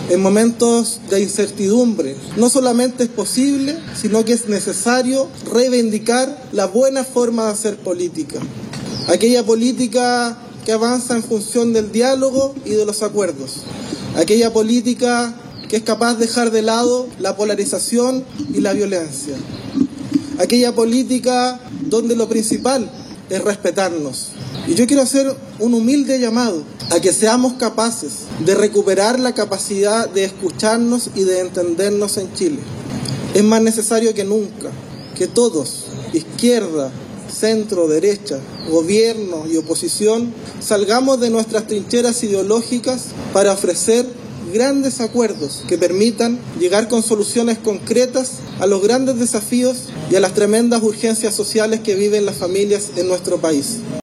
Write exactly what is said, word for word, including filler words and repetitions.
En momentos de incertidumbre, no solamente es posible, sino que es necesario reivindicar la buena forma de hacer política. Aquella política que avanza en función del diálogo y de los acuerdos. Aquella política que es capaz de dejar de lado la polarización y la violencia. Aquella política donde lo principal es respetarnos. Y yo quiero hacer un humilde llamado a que seamos capaces de recuperar la capacidad de escucharnos y de entendernos en Chile. Es más necesario que nunca que todos, izquierda, centro, derecha, gobierno y oposición, salgamos de nuestras trincheras ideológicas para ofrecer grandes acuerdos que permitan llegar con soluciones concretas a los grandes desafíos y a las tremendas urgencias sociales que viven las familias en nuestro país.